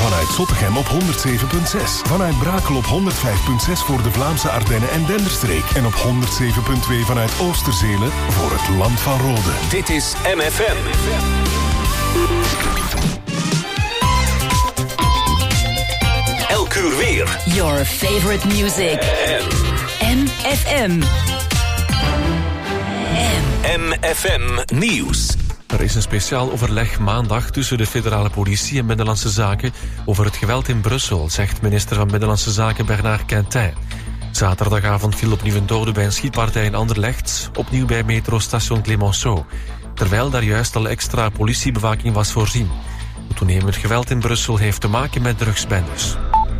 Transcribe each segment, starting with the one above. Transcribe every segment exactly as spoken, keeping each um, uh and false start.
Vanuit Zottegem op honderd zeven komma zes. Vanuit Brakel op honderd vijf komma zes voor de Vlaamse Ardennen en Denderstreek. En op honderd zeven komma twee vanuit Oosterzelen voor het Land van Rode. Dit is M F M. Elk uur weer. Your favorite music. M F M. M F M Nieuws. Er is een speciaal overleg maandag tussen de federale politie en Binnenlandse Zaken over het geweld in Brussel, zegt minister van Binnenlandse Zaken Bernard Quintin. Zaterdagavond viel opnieuw een dode bij een schietpartij in Anderlecht, opnieuw bij metrostation Clemenceau, terwijl daar juist al extra politiebewaking was voorzien. Het toenemend geweld in Brussel heeft te maken met drugsbendes.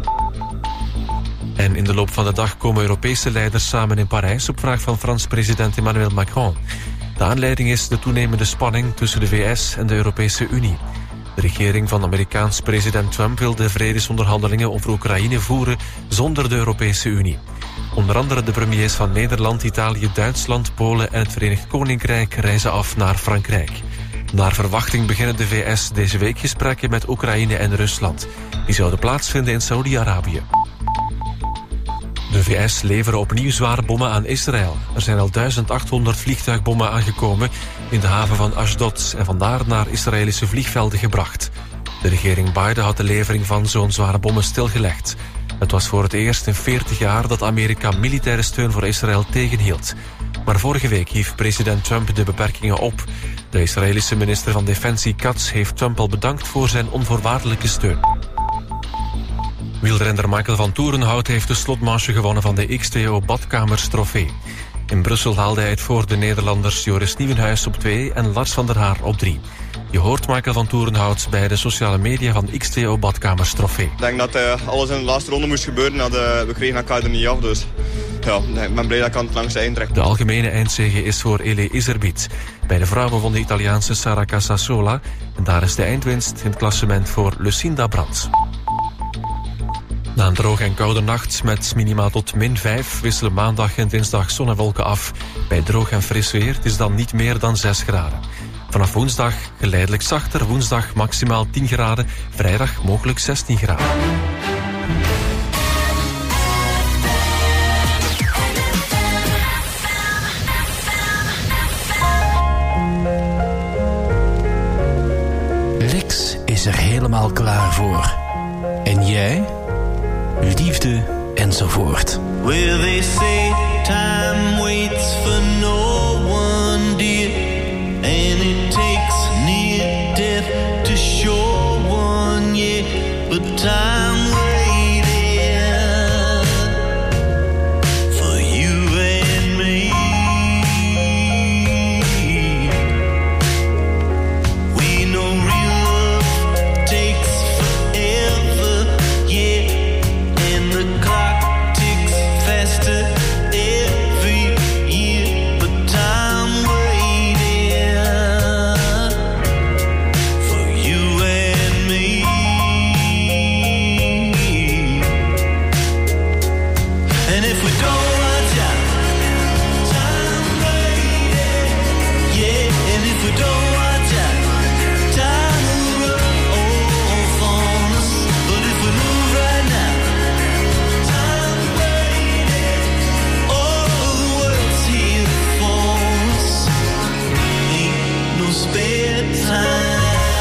En in de loop van de dag komen Europese leiders samen in Parijs op vraag van Frans president Emmanuel Macron. De aanleiding is de toenemende spanning tussen de V S en de Europese Unie. De regering van Amerikaans president Trump wil de vredesonderhandelingen over Oekraïne voeren zonder de Europese Unie. Onder andere de premiers van Nederland, Italië, Duitsland, Polen en het Verenigd Koninkrijk reizen af naar Frankrijk. Naar verwachting beginnen de V S deze week gesprekken met Oekraïne en Rusland. Die zouden plaatsvinden in Saoedi-Arabië. De V S leveren opnieuw zware bommen aan Israël. Er zijn al duizend achthonderd vliegtuigbommen aangekomen in de haven van Ashdod en vandaar naar Israëlische vliegvelden gebracht. De regering Biden had de levering van zo'n zware bommen stilgelegd. Het was voor het eerst in veertig jaar dat Amerika militaire steun voor Israël tegenhield. Maar vorige week hief president Trump de beperkingen op. De Israëlische minister van Defensie Katz heeft Trump al bedankt voor zijn onvoorwaardelijke steun. Wielrenner Michael van Toerenhout heeft de slotmanche gewonnen van de X twee O Badkamers trofee. In Brussel haalde hij het voor de Nederlanders Joris Nieuwenhuis op twee en Lars van der Haar op drie. Je hoort Michael van Toerenhout bij de sociale media van X twee O Badkamers trofee. Ik denk dat uh, alles in de laatste ronde moest gebeuren. Dat, uh, we kregen elkaar er niet af, dus ja, ik ben blij dat ik aan het langste eind trek. De algemene eindzege is voor Ele Iserbiet. Bij de vrouwen won de Italiaanse Sara Casasola. En daar is de eindwinst in het klassement voor Lucinda Brandt. Na een droge en koude nacht met minima tot min vijf wisselen maandag en dinsdag zon en wolken af. Bij droog en fris weer, het is dan niet meer dan zes graden. Vanaf woensdag geleidelijk zachter, woensdag maximaal tien graden, vrijdag mogelijk zestien graden. Lex is er helemaal klaar voor. En jij? Liefde enzovoort. Well, they say time waits for no one, dear, and it takes near death to show one, yeah, but time waited for you and me. We know real love takes forever, yeah. The clock ticks faster every year, but time waited for you and me. And if we don't watch out, time waited, yeah. And if we don't watch out, time will run off on us. But if we move right now, spare time.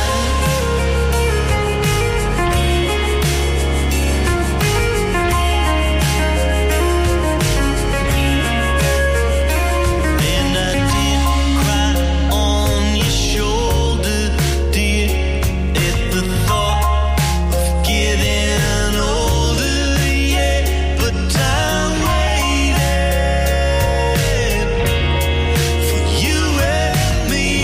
And I did cry on your shoulder, dear, at the thought of getting older, yeah, but time waited for you and me.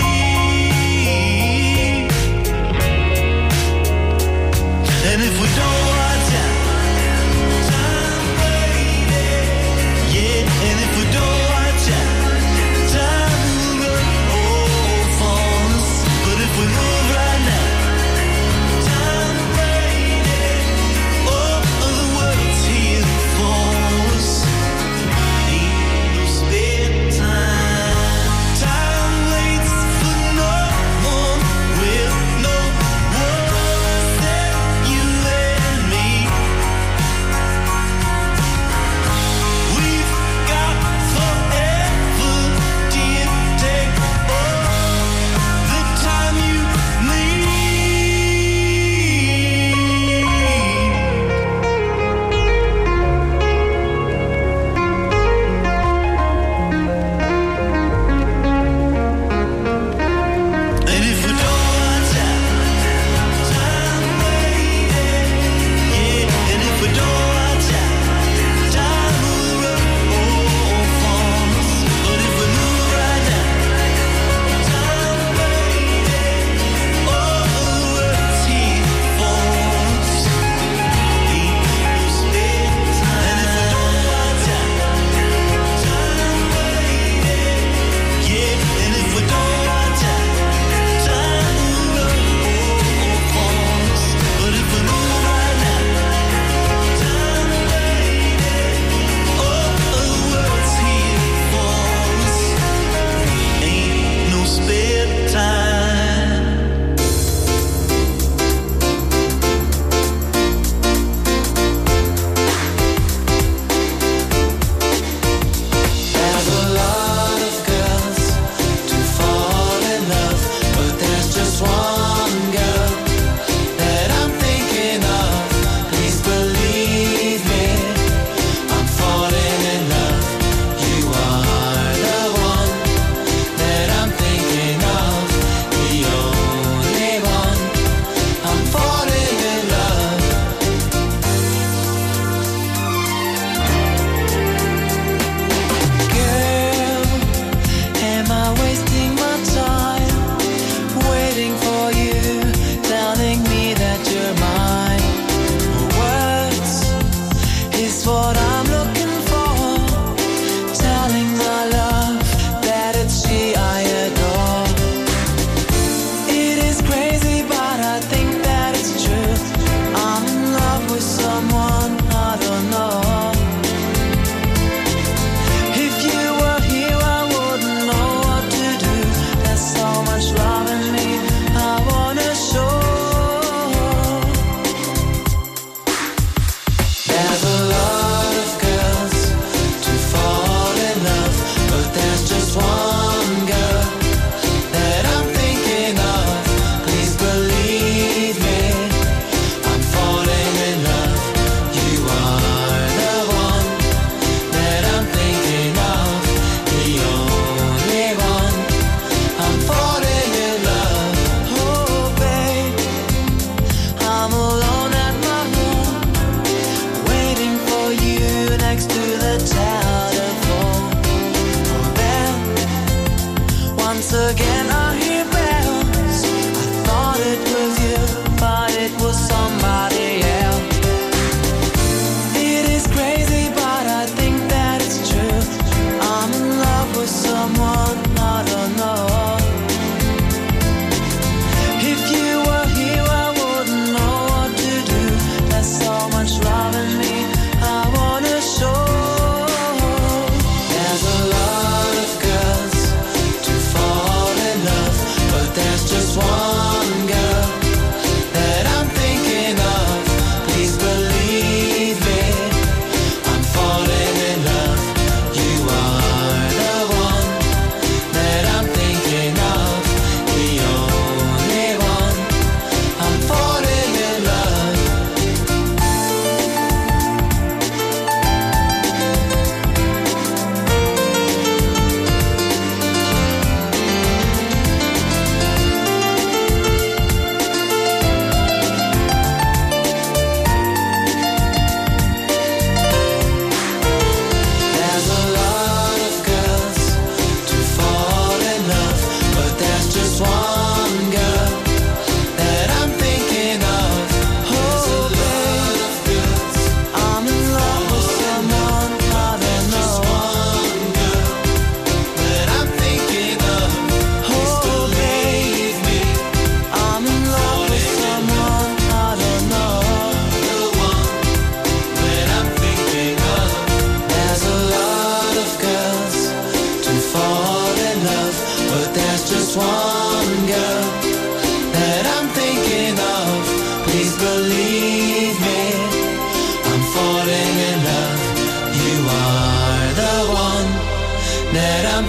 And if we don't watch out, time waited, yeah. And if we don't watch out, time will run off on us. But if we move right now, time waited, all of the world's here for us. Ain't no spare time. Time waits for no one. Will no one except you and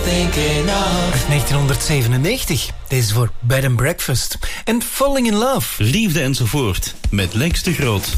thinking of. Uit negentienhonderdzevenennegentig. Deze is voor Bed and Breakfast. En Falling in Love. Liefde enzovoort. Met Lex de Groot.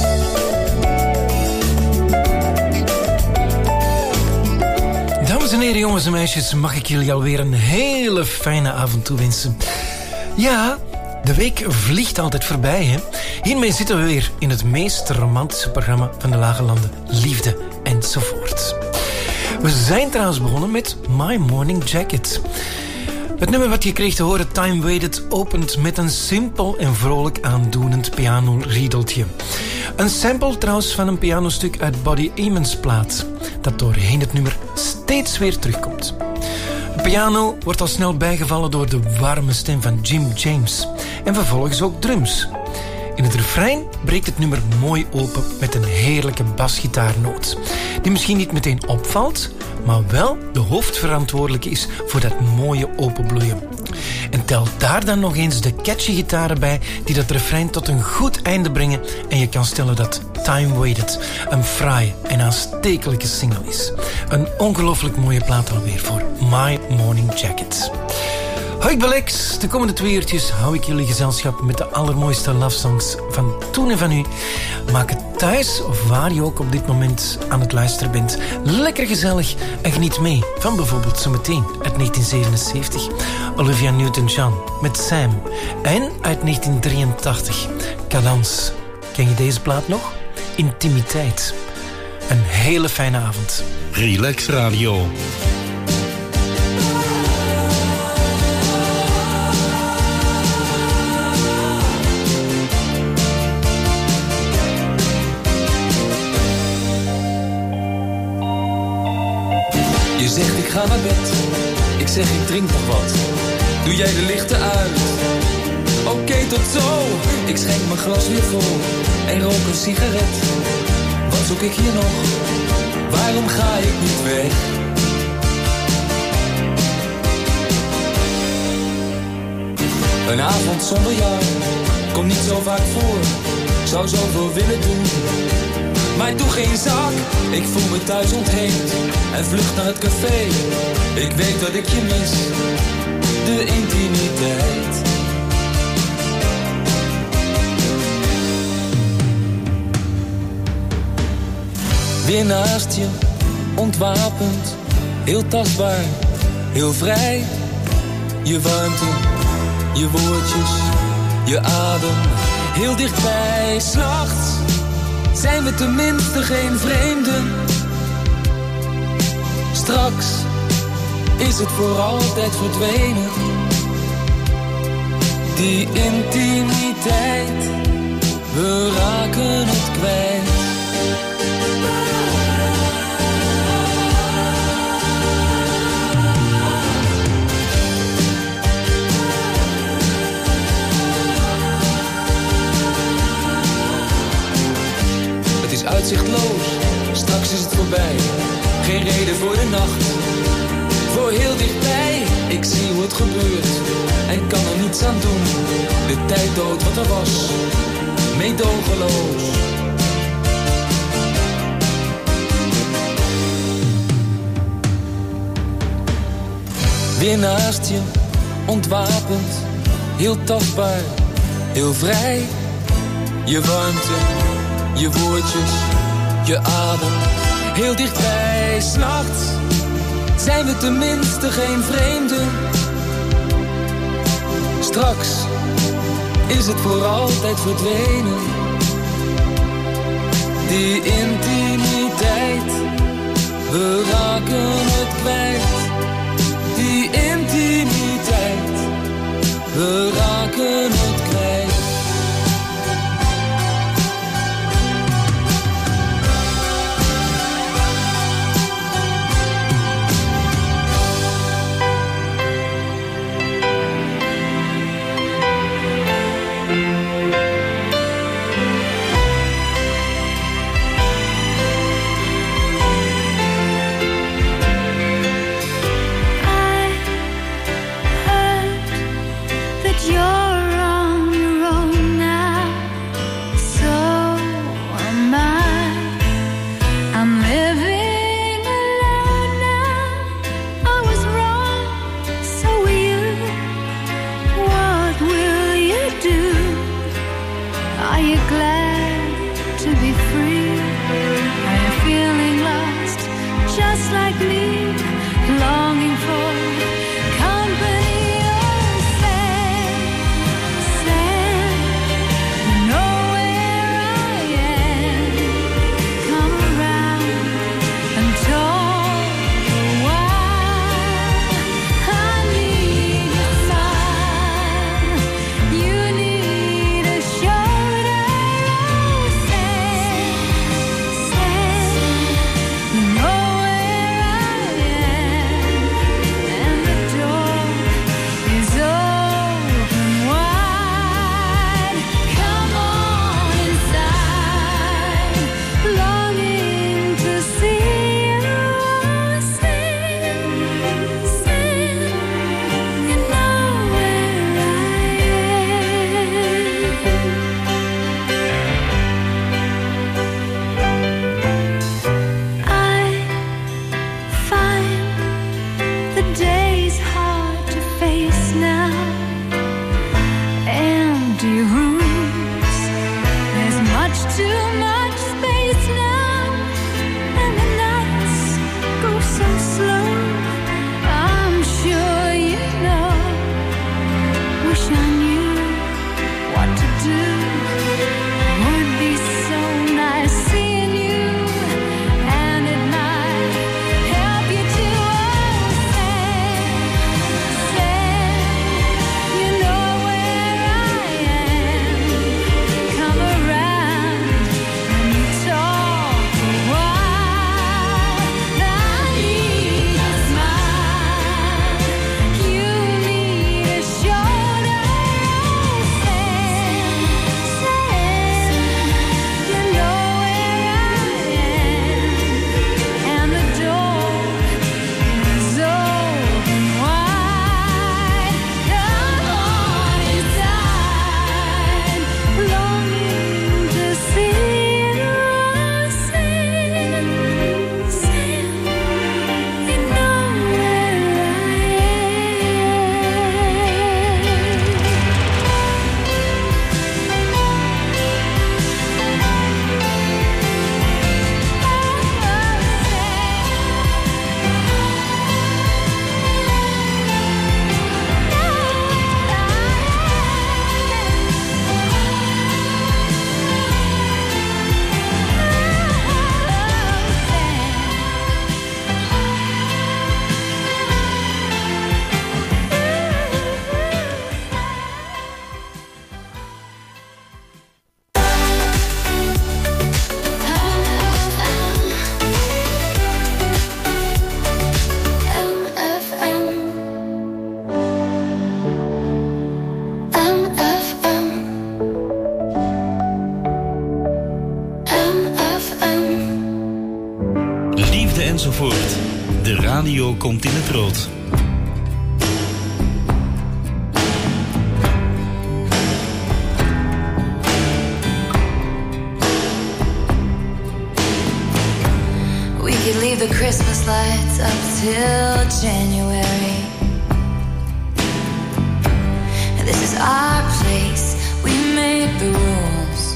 Dames en heren, jongens en meisjes, mag ik jullie alweer een hele fijne avond toewensen. Ja, de week vliegt altijd voorbij, hè. Hiermee zitten we weer in het meest romantische programma van de Lage Landen. Liefde enzovoort. We zijn trouwens begonnen met My Morning Jacket. Het nummer wat je kreeg te horen, Time Waited, opent met een simpel en vrolijk aandoenend pianoriedeltje. Een sample trouwens van een pianostuk uit Buddy Emmons plaat, dat doorheen het nummer steeds weer terugkomt. De piano wordt al snel bijgevallen door de warme stem van Jim James en vervolgens ook drums. In het refrein breekt het nummer mooi open met een heerlijke basgitaarnoot, die misschien niet meteen opvalt, maar wel de hoofdverantwoordelijke is voor dat mooie openbloeien. En tel daar dan nog eens de catchy gitaren bij die dat refrein tot een goed einde brengen en je kan stellen dat Time Waited een fraaie en aanstekelijke single is. Een ongelooflijk mooie plaat alweer voor My Morning Jacket. Hoi, ik ben Lex. De komende twee uurtjes hou ik jullie gezelschap met de allermooiste love songs van toen en van nu. Maak het thuis of waar je ook op dit moment aan het luisteren bent lekker gezellig en geniet mee van bijvoorbeeld zometeen uit negentien zevenenzeventig Olivia Newton-John met Sam. En uit negentien drieëntachtig Cadence. Ken je deze plaat nog? Intimiteit. Een hele fijne avond. Relax Radio. Je zegt ik ga naar bed, ik zeg ik drink nog wat. Doe jij de lichten uit? Oké, okay, tot zo. Ik schenk mijn glas weer vol en rook een sigaret. Wat zoek ik hier nog? Waarom ga ik niet weg? Een avond zonder jou komt niet zo vaak voor. Zou zoveel willen doen, maar doe geen zak. Ik voel me thuis ontheemd en vlucht naar het café. Ik weet dat ik je mis, de intimiteit. Weer naast je, ontwapend, heel tastbaar, heel vrij. Je warmte, je woordjes, je adem, heel dichtbij. 's Nachts zijn we tenminste geen vreemden. Straks is het voor altijd verdwenen. Die intimiteit, we raken het kwijt. Uitzichtloos, straks is het voorbij. Geen reden voor de nacht, voor heel dichtbij. Ik zie hoe het gebeurt en kan er niets aan doen. De tijd dood wat er was, meedogenloos. Weer naast je, ontwapend, heel tastbaar, heel vrij. Je warmte, je woordjes, je adem, heel dichtbij. 's Nachts zijn we tenminste geen vreemden. Straks is het voor altijd verdwenen. Die intimiteit, we raken het kwijt. Die intimiteit, we raken het kwijt. enzovoort. De radio komt in het rood. We could leave the Christmas lights up till January. This is our place, we make the rules.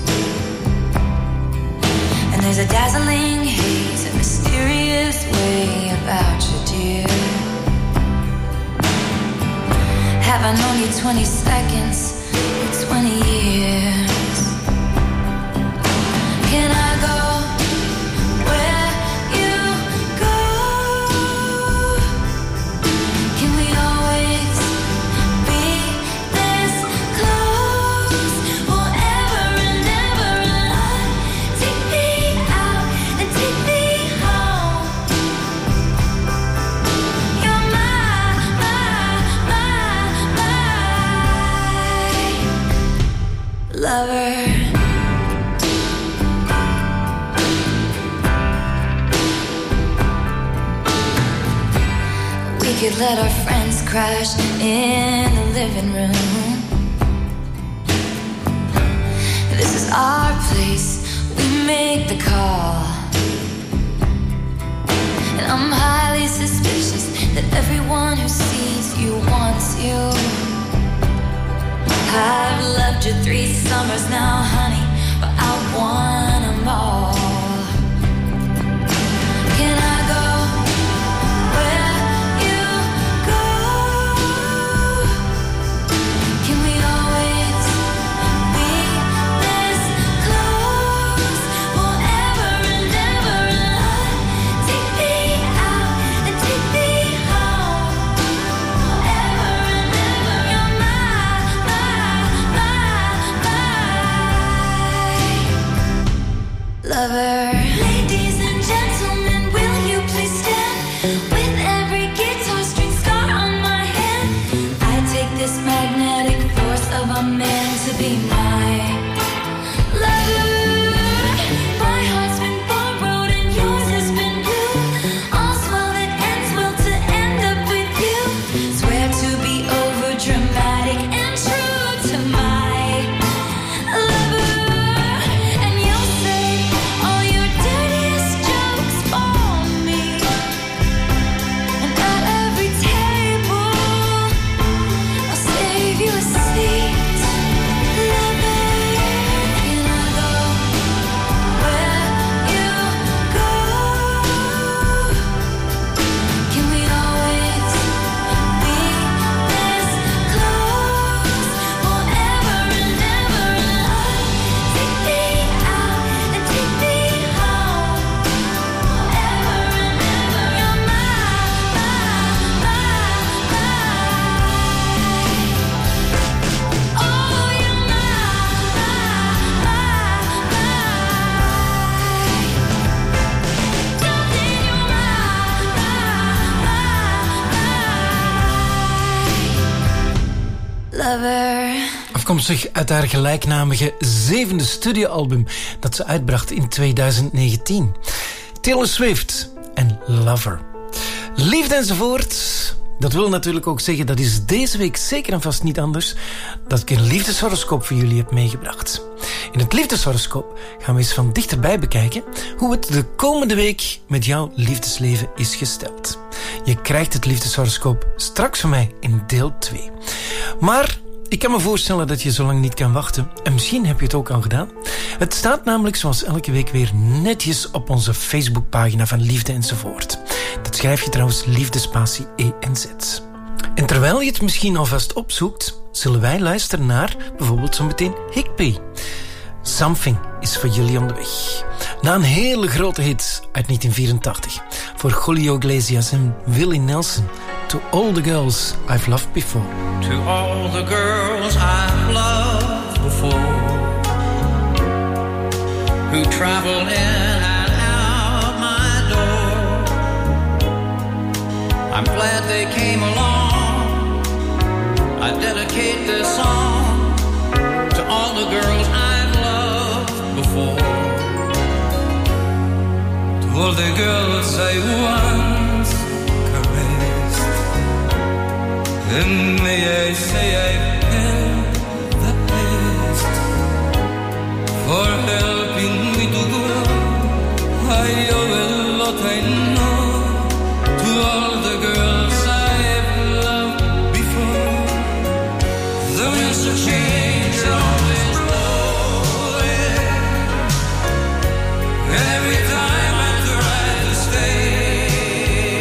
And there's a dazzling haze, a mysterious way about you, dear. Have I known you twenty seconds or twenty years? Can I go where you go? Can we always be this close forever and ever? And take me out and take me home. You're my, my, my, my lover. We could let our friends crash in the living room. This is our place, we make the call. And I'm highly suspicious that everyone who sees you wants you. I've loved you three summers now, honey, but I want them all. Can I go lover. Ladies and gentlemen, will you please stand? With every guitar string scar on my hand, I take this magnetic force of a man to be my lover. My heart's been borrowed and yours has been blue. All's well that ends well to end up with you. Swear to be over dramatic and true to my lover. And you'll say all your dirtiest jokes for me. And at every table I'll save you a seat. Lover, can I go where you go? Can we always be this close forever and ever? Take me out and take me home forever and ever. You're my, my, my, my. Oh, you're my, my, my, my. Darling, you're my, my, my, my. Lover. Afkomstig uit haar gelijknamige zevende studioalbum dat ze uitbracht in twintig negentien. Taylor Swift en Lover. Liefde enzovoort. Dat wil natuurlijk ook zeggen, dat is deze week zeker en vast niet anders, dat ik een liefdeshoroscoop voor jullie heb meegebracht. In het liefdeshoroscoop gaan we eens van dichterbij bekijken hoe het de komende week met jouw liefdesleven is gesteld. Je krijgt het liefdeshoroscoop straks van mij in deel twee. Maar ik kan me voorstellen dat je zo lang niet kan wachten. En misschien heb je het ook al gedaan. Het staat namelijk zoals elke week weer netjes op onze Facebookpagina van Liefde enzovoort. Dat schrijf je trouwens liefdespatie E N Z. En terwijl je het misschien alvast opzoekt, zullen wij luisteren naar bijvoorbeeld zo meteen Higby. Something is voor jullie onderweg. Na een hele grote hit uit negentien vierentachtig voor Julio Iglesias en Willie Nelson. To all the girls I've loved before. To all the girls I've loved before, who travel in and out my door, I'm glad they came along. I dedicate this song to all the girls I've loved before, to all the girls I once caressed, and may I say I've had the best for helping me to grow. I owe a lot, I know, to all the girls I've loved before. The winds of change are always blowing. Every time I try to stay,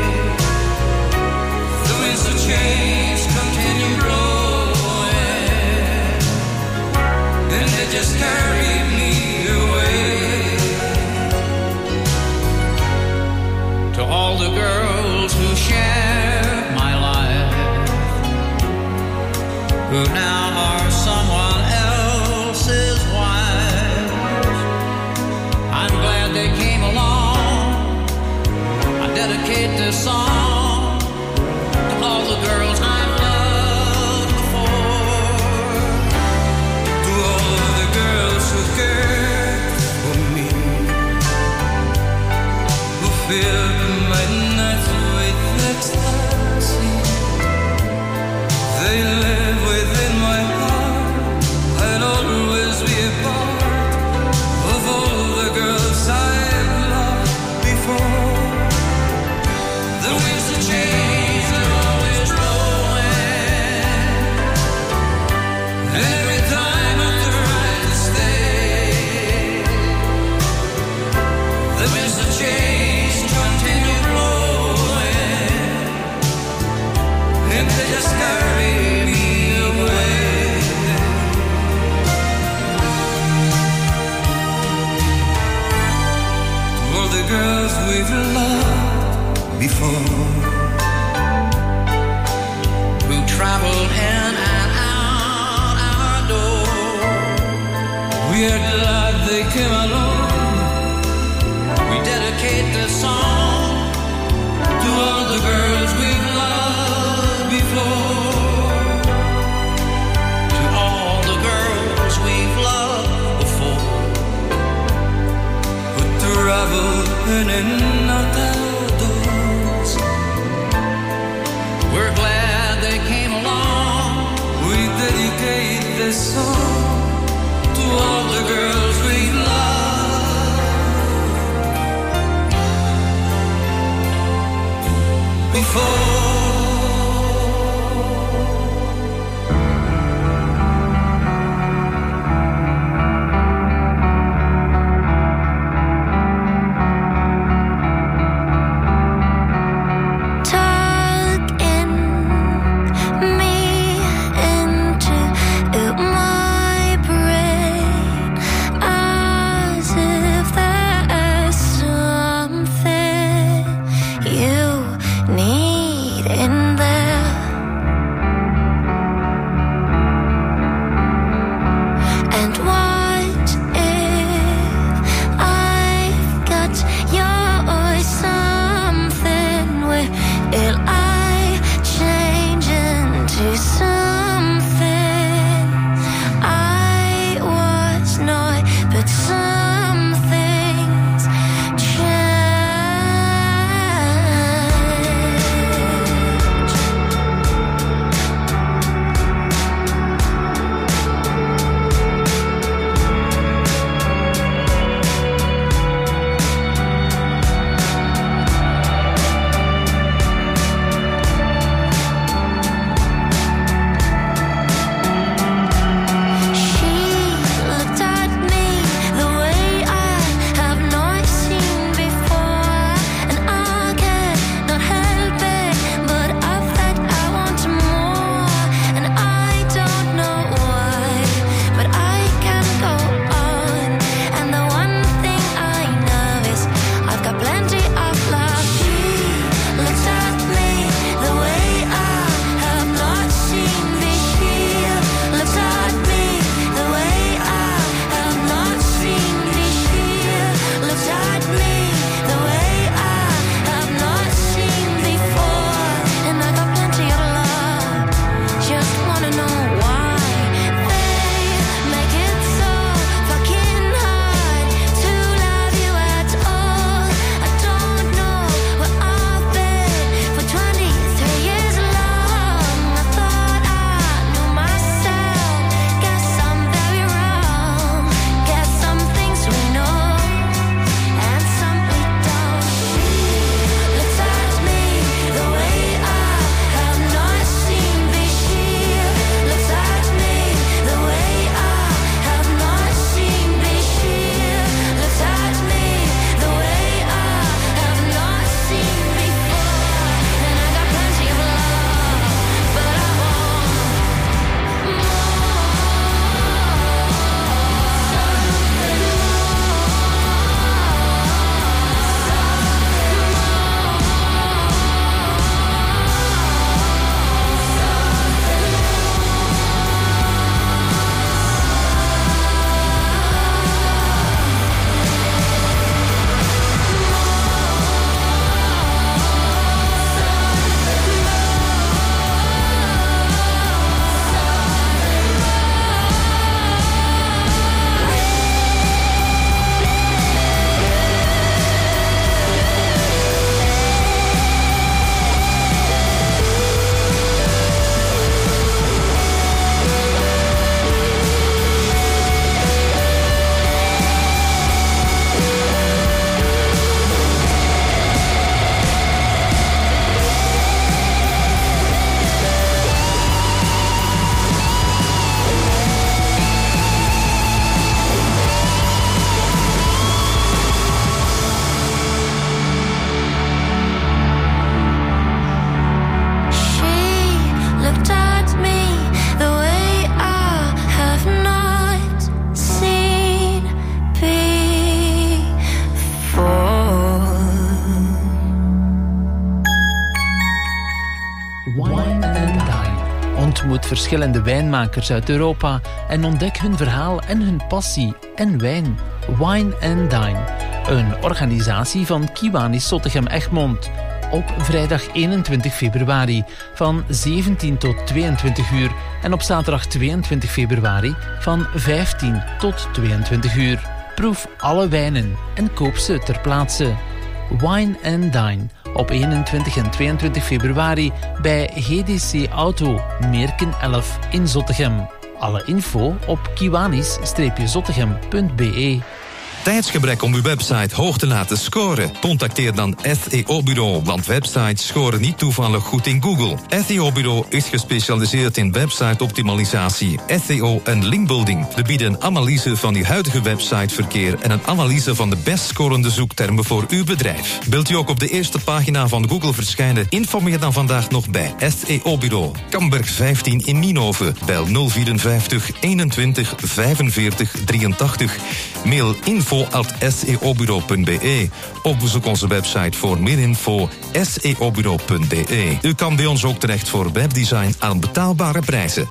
the winds of change continue blowing, and they just carry me away. To all the girls who shared my life, who now are someone else's wives, I'm glad they came along. I dedicate this song to all the girls I've loved before, to all the girls who cared for me, who filled my nights with ecstasy. They live within my heart. I'll always be a part of all the girls I've loved before. The winds of change are always blowing. Every time I try to stay, the winds of change continue blowing, and they just carry me away. To all the girls we've loved before, who traveled in and out our door, we are glad they came along. travel in and out outdoors. We're glad they came along. We dedicate this song to all the girls we love. Before Ontmoet verschillende wijnmakers uit Europa en ontdek hun verhaal en hun passie en wijn. Wine and Dine, een organisatie van Kiwanis Zottegem Egmond. Op vrijdag eenentwintig februari van zeventien tot tweeëntwintig uur en op zaterdag tweeëntwintig februari van vijftien tot tweeëntwintig uur. Proef alle wijnen en koop ze ter plaatse. Wine and Dine op eenentwintig en tweeëntwintig februari bij G D C Auto, Meerken elf in Zottegem. Alle info op kiwanis zottegem punt b e. Tijdsgebrek om uw website hoog te laten scoren? Contacteer dan S E O-bureau, want websites scoren niet toevallig goed in Google. S E O-bureau is gespecialiseerd in website-optimalisatie, S E O en linkbuilding. We bieden een analyse van uw huidige websiteverkeer en een analyse van de best scorende zoektermen voor uw bedrijf. Wilt u ook op de eerste pagina van Google verschijnen? Informeer dan vandaag nog bij S E O-bureau. Kamberg vijftien in Nienhoven. Bel nul vierenvijftig eenentwintig vijfenveertig drieëntachtig. Mail info at s e o bureau punt b e of bezoek onze website voor meer info s e o bureau punt b e. U kan bij ons ook terecht voor webdesign aan betaalbare prijzen.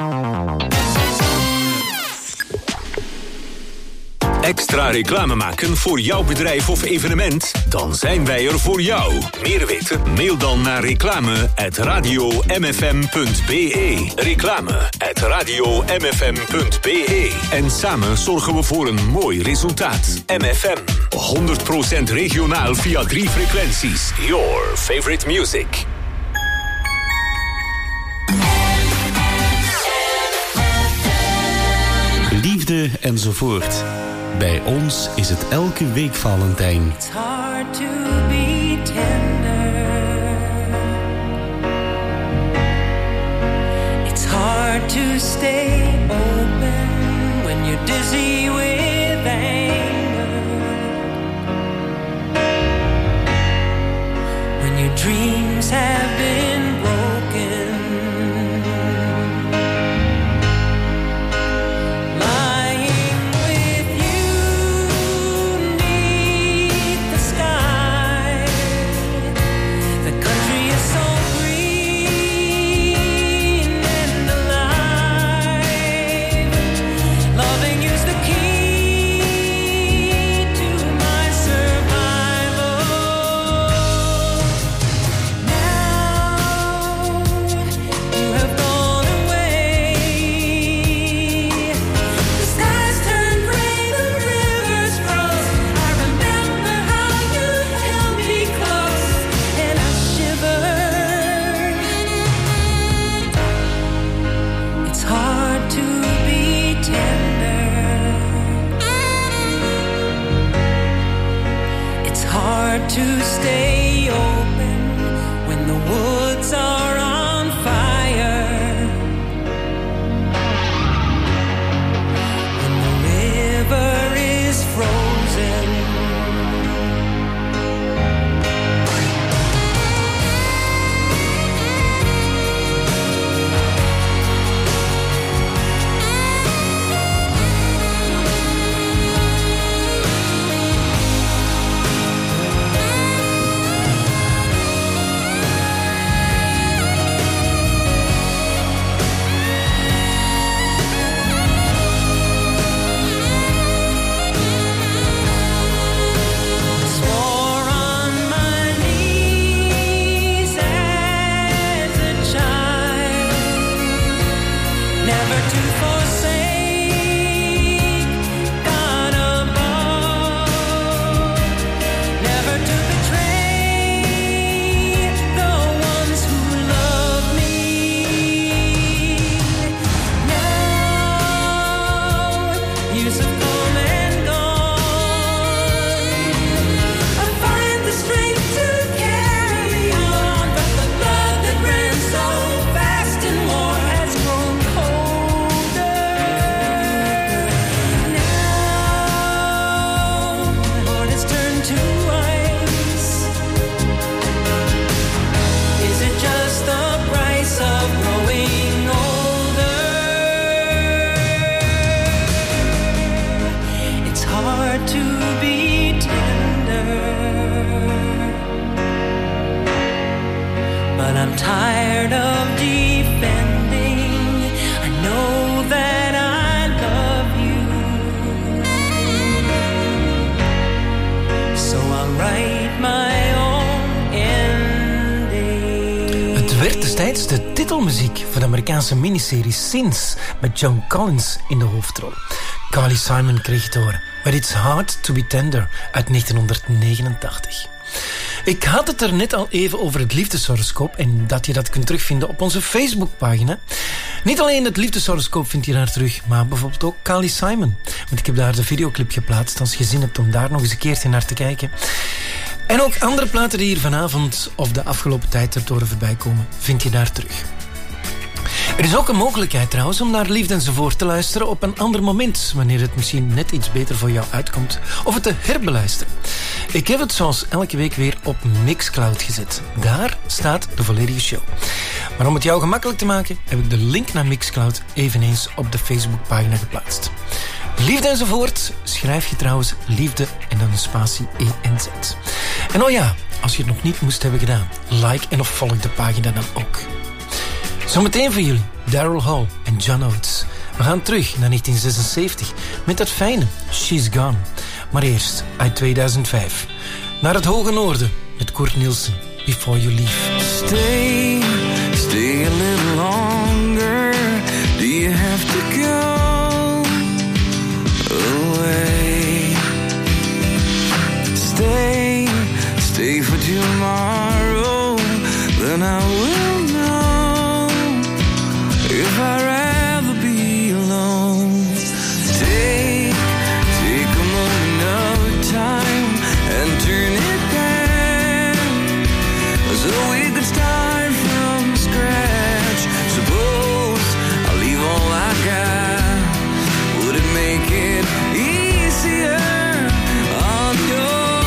Extra reclame maken voor jouw bedrijf of evenement? Dan zijn wij er voor jou. Meer weten? Mail dan naar reclame at radio m f m punt b e. Reclame at radio m f m punt b e. En samen zorgen we voor een mooi resultaat. M F M, honderd procent regionaal via drie frequenties. Your favorite music. Liefde enzovoort. Bij ons is het elke week Valentijn. It's hard to be tender. It's hard to stay open when you're dizzy with anger. When your dreams have been broken. To stay open when the woods are on fire, when the river is frozen. Tired of defending. I know that I love you. So I'll write my own ending. Het werd destijds de titelmuziek van de Amerikaanse miniserie Sins met John Collins in de hoofdrol. Carly Simon kreeg door But It's Hard to Be Tender uit negentien negenentachtig. Ik had het er net al even over het liefdeshoroscoop en dat je dat kunt terugvinden op onze Facebookpagina. Niet alleen het liefdeshoroscoop vind je daar terug, maar bijvoorbeeld ook Carly Simon. Want ik heb daar de videoclip geplaatst als je zin hebt om daar nog eens een keertje naar te kijken. En ook andere platen die hier vanavond of de afgelopen tijd er door voorbij komen, vind je daar terug. Er is ook een mogelijkheid trouwens om naar Liefde enzovoort te luisteren op een ander moment, wanneer het misschien net iets beter voor jou uitkomt, of het te herbeluisteren. Ik heb het zoals elke week weer op Mixcloud gezet. Daar staat de volledige show. Maar om het jou gemakkelijk te maken, heb ik de link naar Mixcloud eveneens op de Facebookpagina geplaatst. Liefde enzovoort schrijf je trouwens liefde en dan een spatie E N Z. En oh ja, als je het nog niet moest hebben gedaan, like en of volg de pagina dan ook. Zometeen voor jullie, Daryl Hall en John Oates. We gaan terug naar negentien zesenzeventig met dat fijne She's Gone. Maar eerst uit tweeduizend vijf. Naar het hoge noorden met Kurt Nielsen, Before You Leave. Stay, stay a little longer. Do you have to go away? Stay, stay for tomorrow. Then I will know if I'd rather be alone. Take, take a moment of time and turn it back so we could start from scratch. Suppose I leave all I got. Would it make it easier on your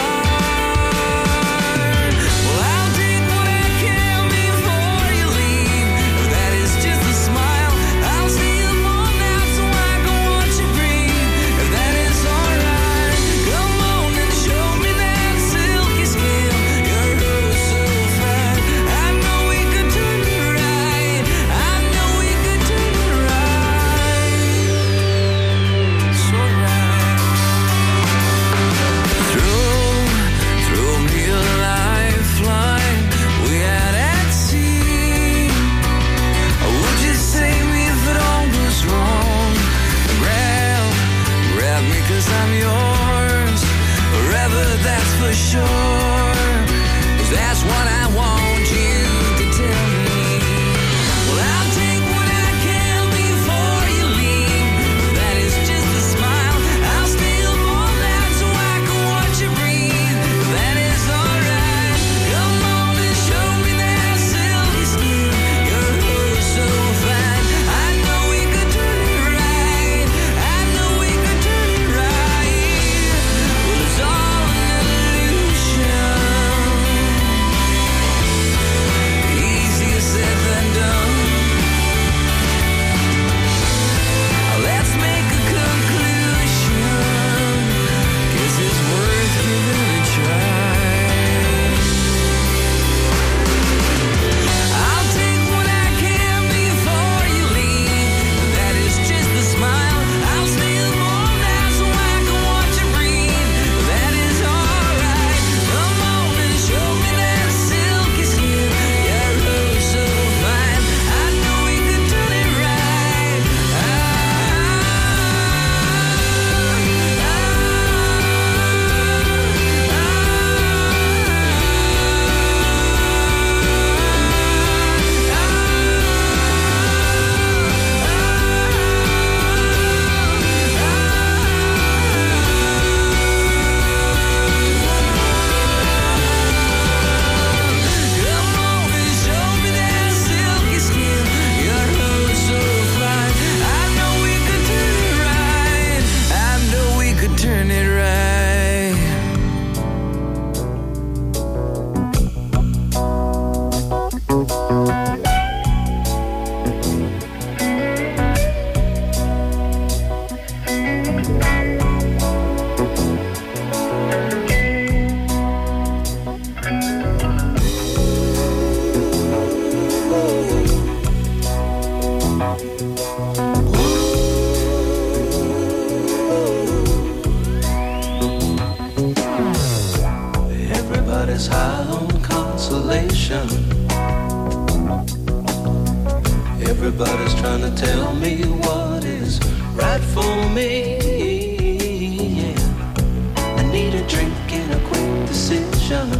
heart? Well, I'll take what I can before you leave. If that is just a smile, I'll stay up all night so I can watch you breathe. If that is alright, come on and show me that silky skin. Your hair is so fine. I know we could turn it right. I know we could turn it right. So right. Throw, throw me a lifeline. We had at sea. Would you save me if it all goes wrong? Grab, grab me 'cause I'm yours. Forever, that's for sure. 'Cause that's what I want you to tell me. Well, I'll take what I can before you leave. If that is just a smile, I'll stay up all night so I can watch you breathe. If that is alright, come on and show me that silky skin. Your hair is so fine. I know we could turn it right. I know we could turn it right. Well, it's all an illusion. Easier said than done. Let's make a conclusion. Guess it's worth giving a try. I'll take what I can before you leave. If that is just a smile, I'll stay up all night so I can watch you breathe. If that is alright, come on and show me that silky skin. Your hair is so fine. I know we could turn it right. Come on and show me that silky skin. Your hair is so fine. I know we could turn it right. I know we could turn it right. Everybody's high on consolation. Everybody's trying to tell me what is right for me. drinking a quick decision.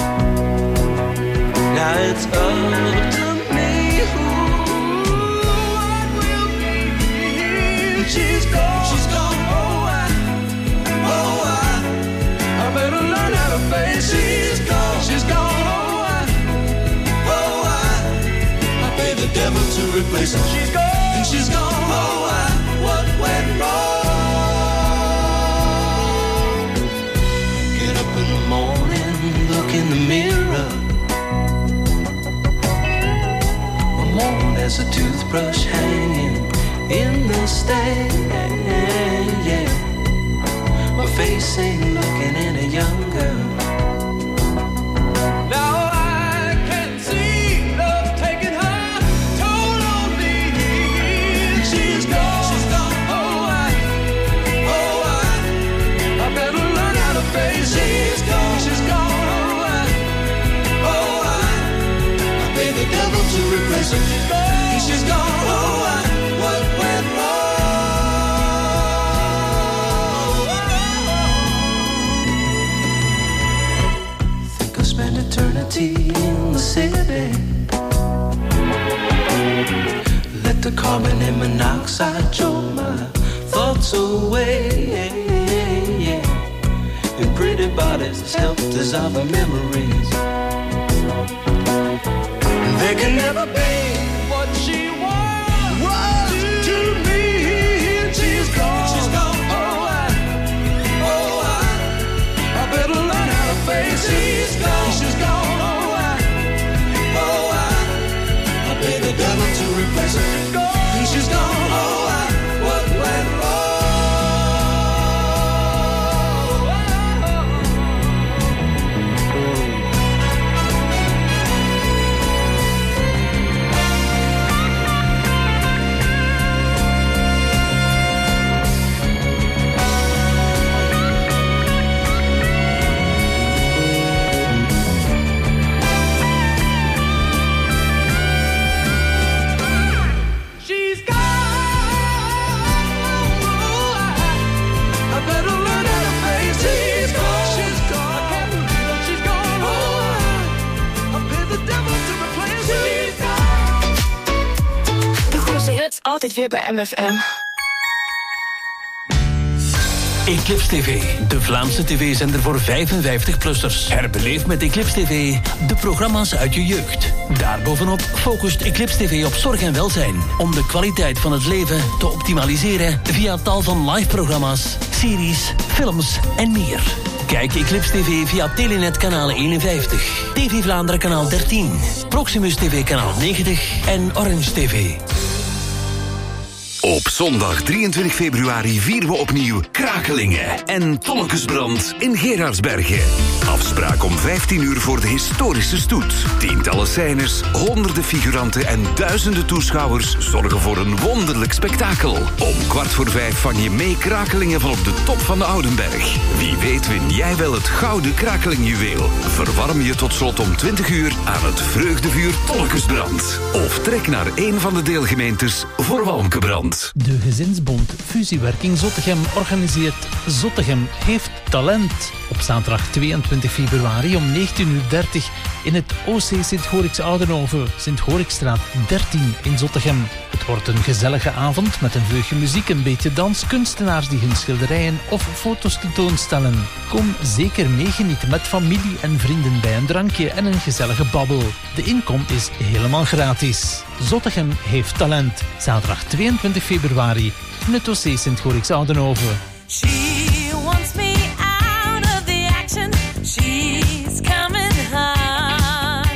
Now it's up to me. Ooh, what will be? She's gone. She's gone. Oh, I, oh, I, I better learn how to face. She's gone. She's gone. Oh, I, oh, I, I pay the devil to replace her. She's gone. And she's gone. Oh, I, what went wrong? Get up in the morning, look in the mirror. There's a toothbrush hanging in the stand, yeah. My face ain't looking any younger. Now I can see love taking her toll on me. She's gone, she's gone, oh I, oh I, I better learn how to face. She's gone, she's gone, oh I, oh I, I pay the devil to replace her. She's gone. She's gone, oh, I, what went wrong? Think I'll spend eternity in the city. Let the carbon and monoxide choke my thoughts away. In pretty bodies help dissolve the memories. They can never be what she was, was to me. She's gone, she's gone. Oh, I, oh, I, I better learn how to face. She's gone, she's gone. Oh, I, oh, I, I pay the devil to replace her. She's gone, and she's gone. Oh, I, what went wrong? Altijd weer bij M F M. Eclipse T V, de Vlaamse tv-zender voor vijfenvijftig-plussers. Herbeleef met Eclipse T V de programma's uit je jeugd. Daarbovenop focust Eclipse T V op zorg en welzijn, om de kwaliteit van het leven te optimaliseren via tal van live-programma's, series, films en meer. Kijk Eclipse T V via Telenet kanaal eenenvijftig, T V Vlaanderen kanaal dertien, Proximus T V kanaal negentig en Orange T V. Op zondag drieëntwintig februari vieren we opnieuw Krakelingen en Tonnekesbrand in Gerardsbergen. Afspraak om vijftien uur voor de historische stoet. Tientallen scènes, honderden figuranten en duizenden toeschouwers zorgen voor een wonderlijk spektakel. Om kwart voor vijf vang je mee Krakelingen van op de top van de Oudenberg. Wie weet win jij wel het gouden Krakelingjuweel. Verwarm je tot slot om twintig uur aan het vreugdevuur Tonnekesbrand. Of trek naar een van de deelgemeentes voor Walmkebrand. De gezinsbond Fusiewerking Zottegem organiseert Zottegem heeft talent. Op zaterdag tweeëntwintig februari om negentien uur dertig in het O C Sint-Gorix Oudenhoven, Sint-Gorixstraat dertien in Zottegem. Het wordt een gezellige avond met een vleugje muziek, een beetje dans, kunstenaars die hun schilderijen of foto's tentoonstellen. Kom zeker meegenieten met familie en vrienden bij een drankje en een gezellige babbel. De inkom is helemaal gratis. Zottegem heeft talent. Zaterdag tweeëntwintig februari in het O C Sint-Gorix Oudenhoven. She wants me out of the action. She's coming high.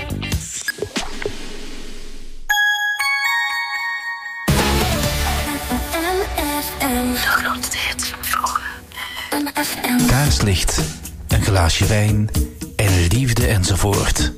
De grootste hits van vroeger. Kaarslicht, een glaasje wijn en liefde enzovoort.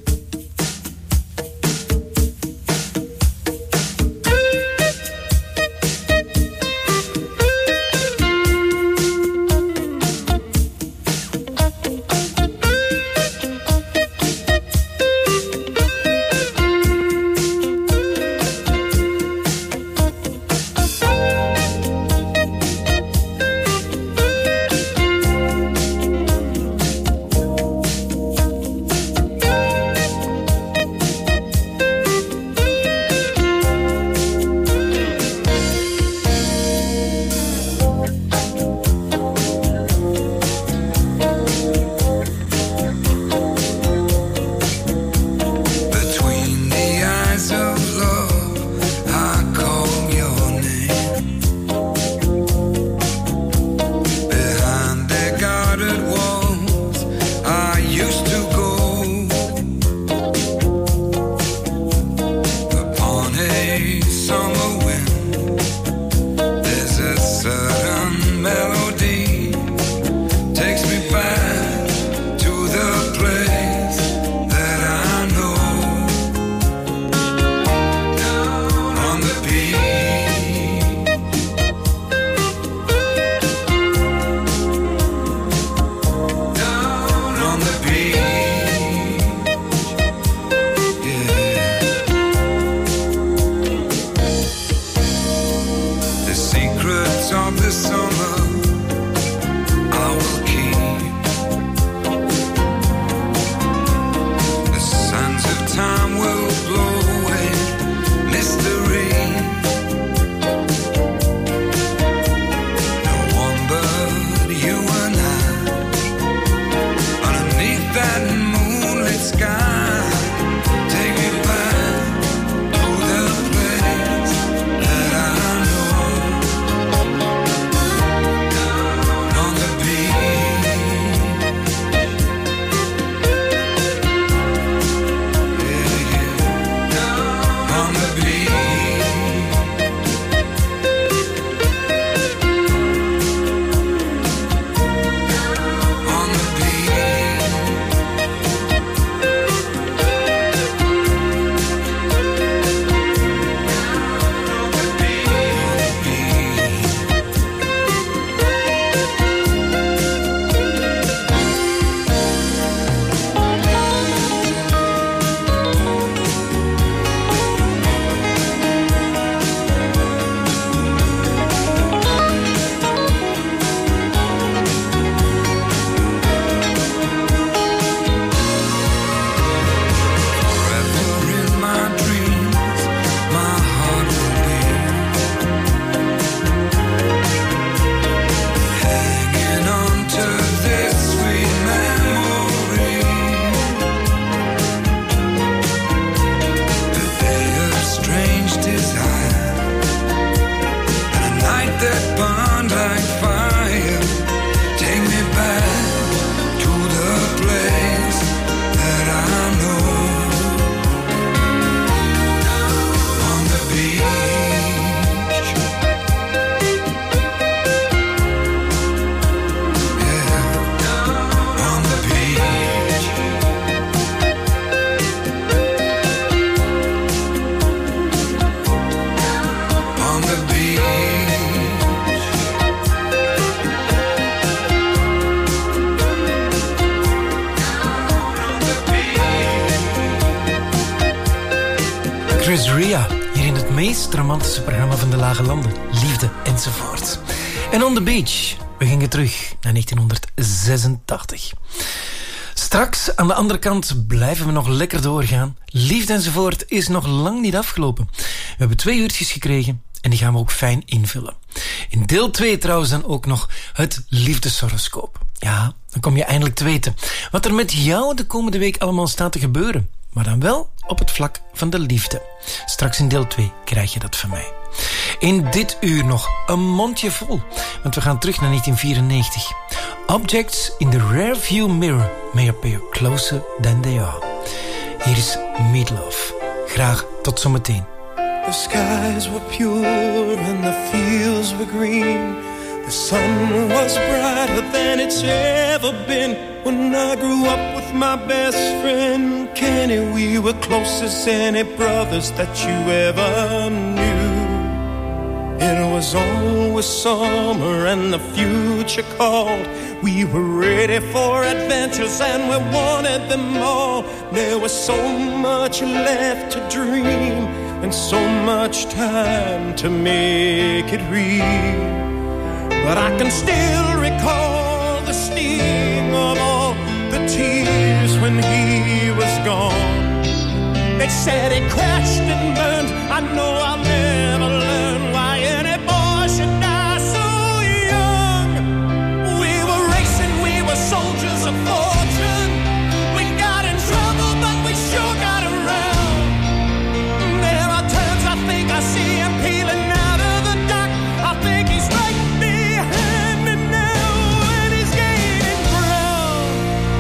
Beatrice Ria, hier in het meest romantische programma van de Lage Landen. Liefde enzovoort. En On The Beach, we gingen terug naar negentienhonderdzesentachtig. Straks, aan de andere kant, blijven we nog lekker doorgaan. Liefde enzovoort is nog lang niet afgelopen. We hebben twee uurtjes gekregen en die gaan we ook fijn invullen. In deel twee trouwens dan ook nog het liefdeshoroscoop. Ja, dan kom je eindelijk te weten wat er met jou de komende week allemaal staat te gebeuren. Maar dan wel op het vlak van de liefde. Straks in deel twee krijg je dat van mij. In dit uur nog een mondje vol, want we gaan terug naar negentien vierennegentig. Objects in the rearview mirror may appear closer than they are. Hier is Meatloaf. Graag tot zometeen. The skies were pure and the fields were green. The sun was brighter than it's ever been. When I grew up with my best friend Kenny, we were close as any brothers that you ever knew. It was always summer and the future called. We were ready for adventures and we wanted them all. There was so much left to dream and so much time to make it real. But I can still recall the sting of all the tears when he was gone. They said he crashed and burned. I know I'll never learn why any boy should die so young. We were racing, we were soldiers of fortune. We got in trouble, but we sure got around. There are times I think I see him peeling out of the dock. I think he's right behind me now, and he's gaining ground.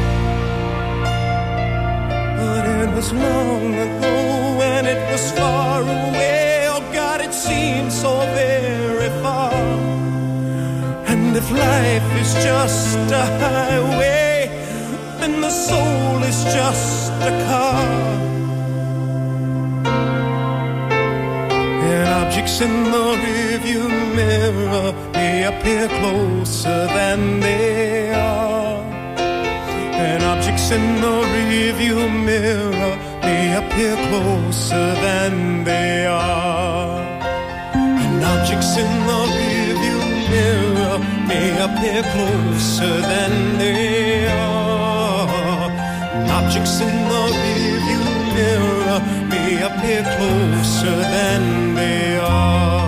But it was long ago and it was far away. Oh God, it seems so very far. And if life is just a highway, then the soul is just a car. And objects in the rearview mirror may appear closer than they are. And objects in the rearview mirror may appear closer than they are. And objects in the rearview mirror may appear closer than they are. And objects in the rearview mirror may appear closer than they are.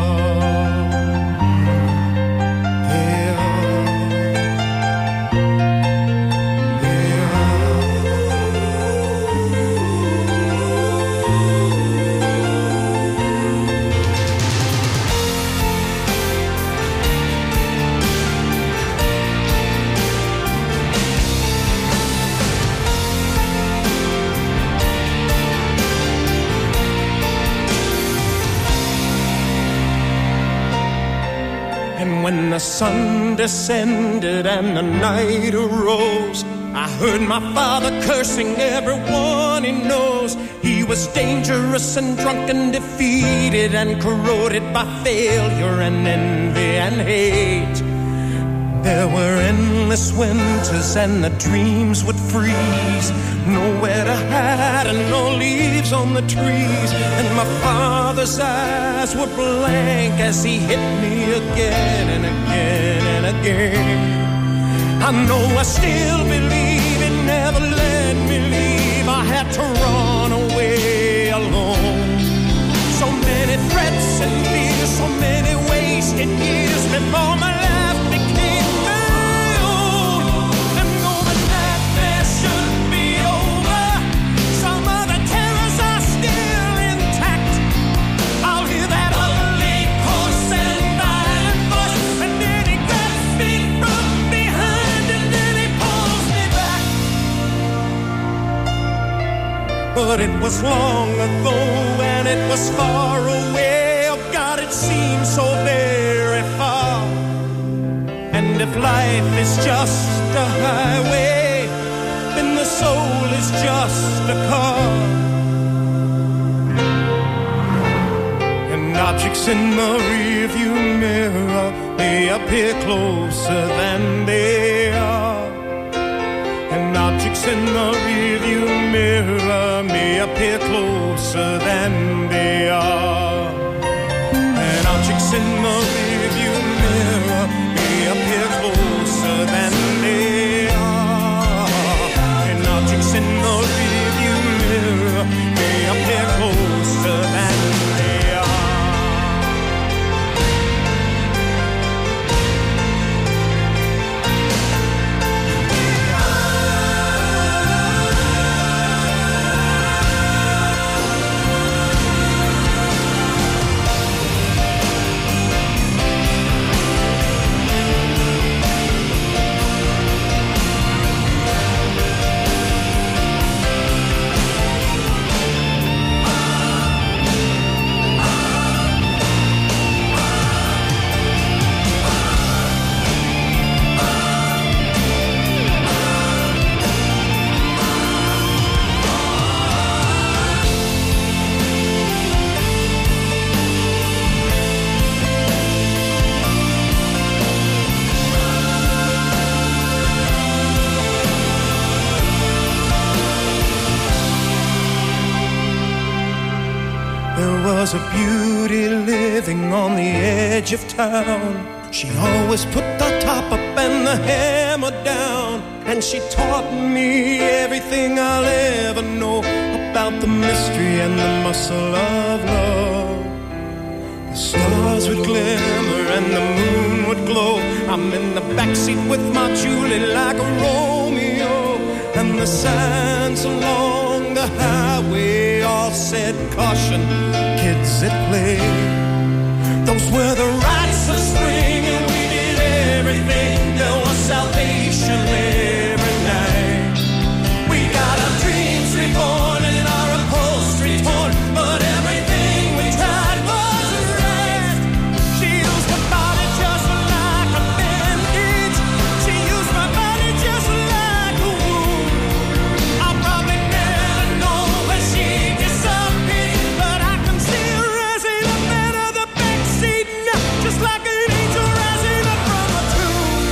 When the sun descended and the night arose, I heard my father cursing everyone he knows. He was dangerous and drunk and defeated and corroded by failure and envy and hate. There were endless winters and the dreams would freeze. Nowhere to hide and no leaves on the trees. And my father's eyes were blank as he hit me again and again and again. I know I still believe it never let me leave. I had to run away alone. So many threats and fears, so many wasted years before my life became my own. And though the nightmare should be over, some of the terrors are still intact. I'll hear that ugly, coarse and violent voice, and then he grabs me from behind and then he pulls me back. But it was long ago and it was far away. Oh God, it seems so very far. And if life is just a highway, then the soul is just a car. And objects in the rearview mirror may appear closer than they are. And Objects in the rearview mirror may appear closer than they are. And objects in the rearview mirror may appear closer than they are. And objects in the rearview mirror may appear closer than they are. Was a beauty living on the edge of town. She always put the top up and the hammer down. And she taught me everything I'll ever know about the mystery and the muscle of love. The stars would glimmer and the moon would glow. I'm in the backseat with my Julie like a Romeo. And the signs along the highway all said caution, kids at play. Those were the rites of spring and we did everything. There was salvation every night. We got our dreams reborn and our upholstery torn, but everything we tried was right. She used her body just like a bandage. She used my body just like a wound. I'll probably never know where she disappeared, but I can see her rising up out of the backseat now, just like an angel rising up from a tomb.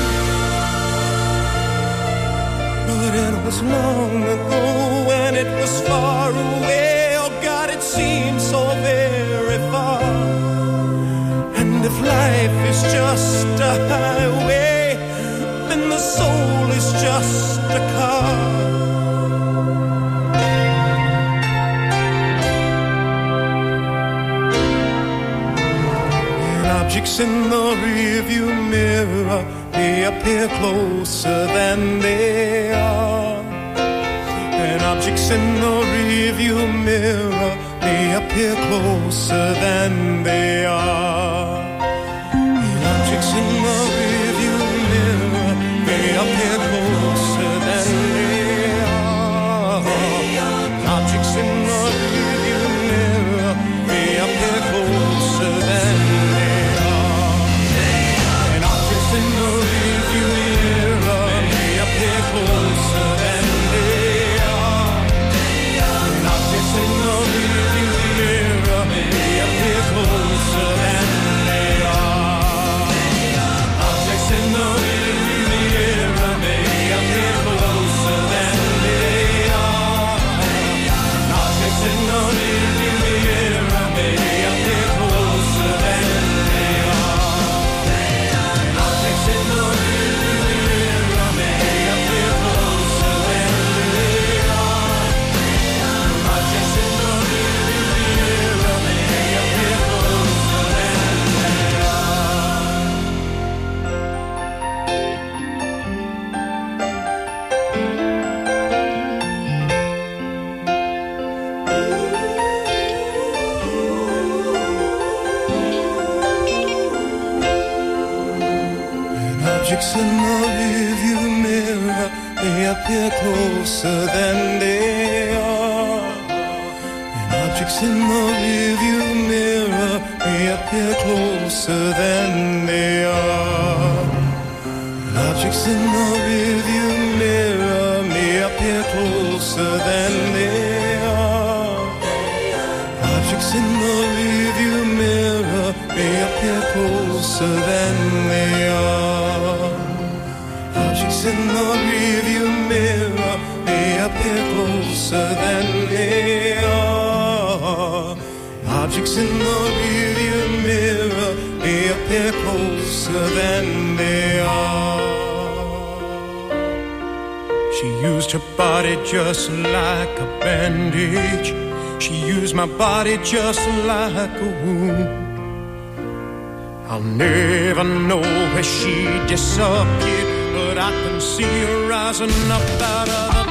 But it was long ago and it was far away. Oh God, it seems so very far. And if life is just a highway, then the soul is just a car. And objects in the rearview mirror may appear closer than they are. And objects in the rearview mirror may appear closer than they are. And objects in the rearview mirror may appear closer than they are. Objects in the rearview mirror may appear closer than they are. And objects in the rearview mirror may appear closer than they are. And objects in the rearview mirror may appear closer than they are. Objects in the rearview mirror may appear closer than they are. Objects in the rearview mirror may appear closer than they are. Objects in the rearview mirror may appear closer than they are. Objects in the rearview mirror may appear closer than they And objects in the rearview mirror may appear closer than they are. And objects in the rearview mirror may appear closer than they are. And objects in the rearview mirror may appear closer than they are. Objects in the rearview mirror may appear closer than they are. Objects in the rearview mirror closer than they are. Objects in the rearview mirror may appear closer than they are. She used her body just like a bandage. She used my body just like a wound. I'll never know where she disappeared, but I can see her rising up out of the